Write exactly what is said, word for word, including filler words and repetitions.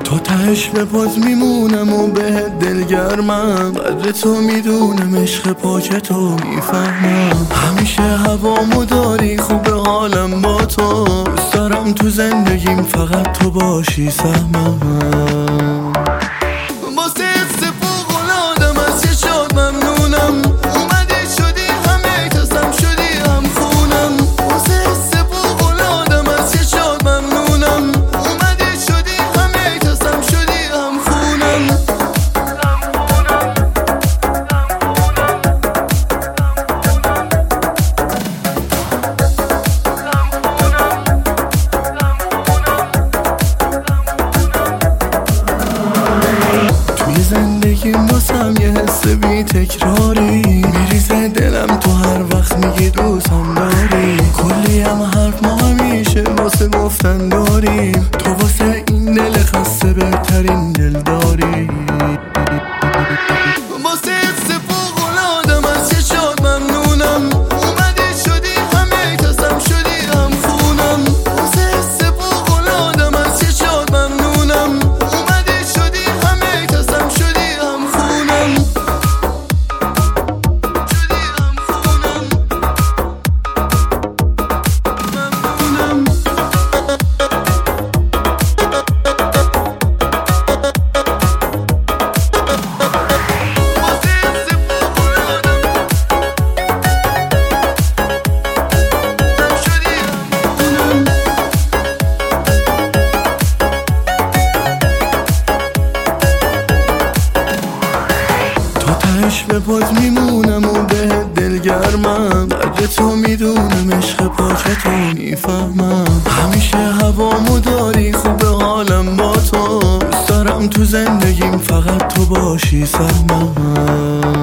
تا تهش به پات میمونم و بهت دلگرمم، قدر تو میدونم، عشق پاک تو میفهمم. همیشه هوامو داری، خوب حالم با تو، دوست دارم تو زندگیم فقط تو باشی سهمم. واسه حس فوق‌العاده‌م از چشات ممنونم، اومدی شدی همه تصم شدی هم خونم. واسه حس فوق‌العاده‌م از چشات ممنونم، اومدی شدی همه تصم شدی هم خونم. توی زندگیم واسم یه حس بی تکراری، میریزه دلم تو هر وقت میگی دوستم داری. کلی هم حرف ما همیشه واسه گفتن داریم، تو واسه این دل خسته بهترین دل داری. واسه حس فوق‌العاده‌م از چشات ممنونم، اومدی شدی همه تصم شدی هم خونم. واسه حس فوق‌العاده‌م از چشات ممنونم، اومدی شدی همه تصم شدی هم خونم. شدی هم خونم ممنونم. تهش به پات میمونم و بهت دلگرمم، قدر تو میدونم، عشق پاک تو میفهمم. همیشه هوامو داری، خوب حالم با تو، دوست دارم تو زندگیم فقط تو باشی سهمم.